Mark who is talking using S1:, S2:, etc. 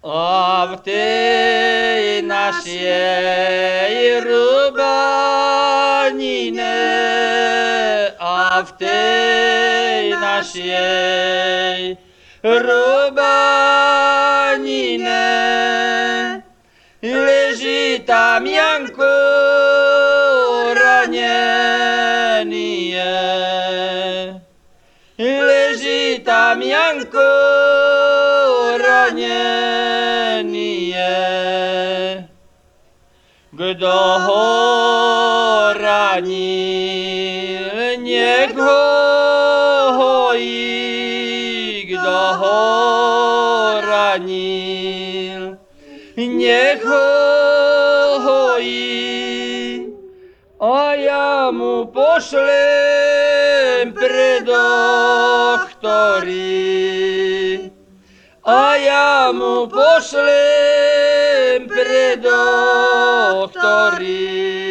S1: A v tej našej rubanine, a v tej našej rubanine leží tam Janko ranený je. Leží tam Janko ranený je. Kdo ho ranil, nech ho hojí. Kdo ho ranil, nech ho hojí. A ja mu pošlem pre doktory. A ja mu pošlem pre doktory.